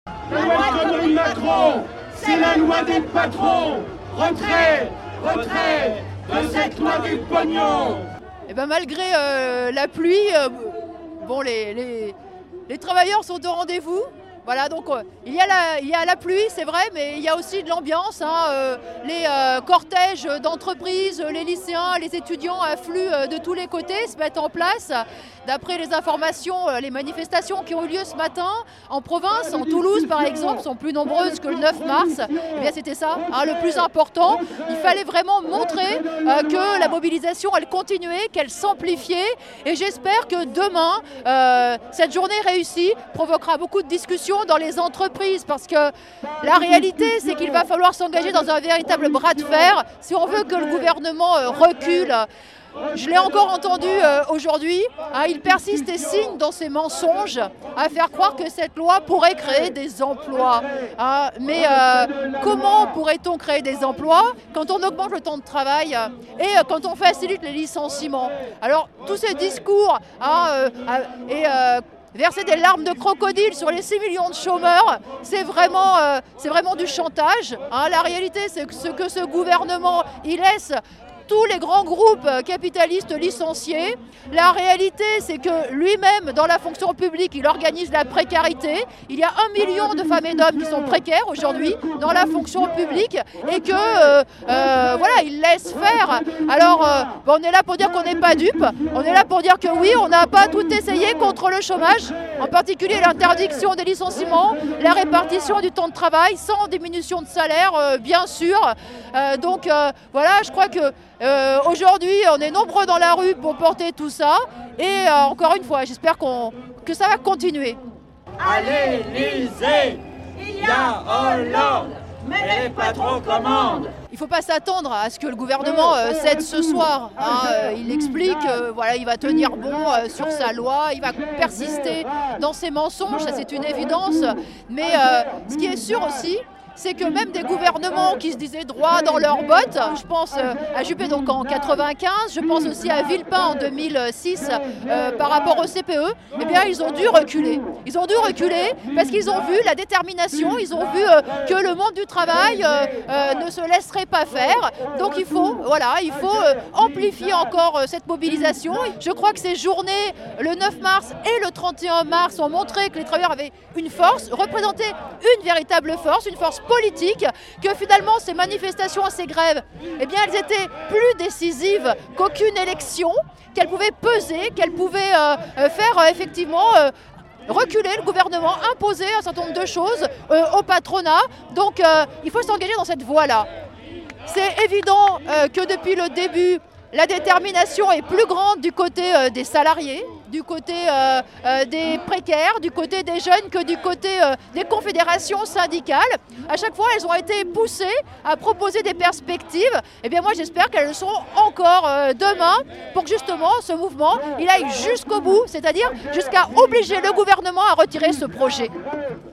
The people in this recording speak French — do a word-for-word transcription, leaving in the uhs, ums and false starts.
La loi de Connery Macron, c'est la loi des patrons. Retrait, retrait de cette loi du pognon. Et ben malgré euh, la pluie, euh, bon les, les, les travailleurs sont au rendez-vous. Voilà, donc euh, il, y a la, il y a la pluie, c'est vrai, mais il y a aussi de l'ambiance. Hein, euh, les euh, cortèges d'entreprises, les lycéens, les étudiants affluent euh, de tous les côtés, se mettent en place. D'après les informations, euh, les manifestations qui ont eu lieu ce matin en province, en Toulouse par exemple, sont plus nombreuses que le neuf mars. Eh bien, c'était ça, hein, le plus important. Il fallait vraiment montrer euh, que la mobilisation, elle continuait, qu'elle s'amplifiait. Et j'espère que demain, euh, cette journée réussie provoquera beaucoup de discussions dans les entreprises, parce que la réalité, c'est qu'il va falloir s'engager dans un véritable bras de fer si on veut que le gouvernement euh, recule. Je l'ai encore entendu euh, aujourd'hui, hein, il persiste et signe dans ses mensonges à faire croire que cette loi pourrait créer des emplois. Hein, mais euh, comment pourrait-on créer des emplois quand on augmente le temps de travail et euh, quand on facilite les licenciements? Alors tous ces discours hein, euh, et euh, verser des larmes de crocodile sur les six millions de chômeurs, c'est vraiment, euh, c'est vraiment du chantage. Hein. La réalité, c'est que ce, que ce gouvernement, il laisse tous les grands groupes capitalistes licenciés. La réalité, c'est que lui-même, dans la fonction publique, il organise la précarité. Il y a un million de femmes et d'hommes qui sont précaires aujourd'hui dans la fonction publique et que euh, euh, voilà, il laisse faire. Alors, euh, on est là pour dire qu'on n'est pas dupe. On est là pour dire que oui, on n'a pas tout essayé contre le chômage, en particulier l'interdiction des licenciements, la répartition du temps de travail sans diminution de salaire, euh, bien sûr. Euh, donc euh, voilà, je crois que Euh, aujourd'hui, on est nombreux dans la rue pour porter tout ça. Et euh, encore une fois, j'espère qu'on, que ça va continuer. À l'Élysée, il y a Hollande, mais les patrons commandent. Il ne faut pas s'attendre à ce que le gouvernement euh, cède ce soir. Hein. Euh, il explique, euh, voilà, il va tenir bon euh, sur sa loi, il va persister dans ses mensonges, ça c'est une évidence. Mais euh, ce qui est sûr aussi, c'est que même des gouvernements qui se disaient droits dans leurs bottes, je pense à Juppé donc en quatre-vingt-quinze, je pense aussi à Villepin en deux mille six euh, par rapport au C P E, eh bien ils ont dû reculer. Ils ont dû reculer parce qu'ils ont vu la détermination, ils ont vu euh, que le monde du travail euh, euh, ne se laisserait pas faire. Donc il faut, voilà, il faut euh, amplifier encore euh, cette mobilisation. Je crois que ces journées, le neuf mars et le trente et un mars, ont montré que les travailleurs avaient une force, représentaient une véritable force, une force politique, que finalement ces manifestations, ces grèves, eh bien elles étaient plus décisives qu'aucune élection, qu'elles pouvaient peser, qu'elles pouvaient euh, faire euh, effectivement euh, reculer le gouvernement, imposer un certain nombre de choses euh, au patronat. Donc euh, il faut s'engager dans cette voie-là. C'est évident euh, que depuis le début, la détermination est plus grande du côté euh, des salariés, du côté euh, euh, des précaires, du côté des jeunes que du côté euh, des confédérations syndicales. À chaque fois, elles ont été poussées à proposer des perspectives. Et bien moi, j'espère qu'elles le seront encore euh, demain pour que justement ce mouvement, il aille jusqu'au bout, c'est-à-dire jusqu'à obliger le gouvernement à retirer ce projet.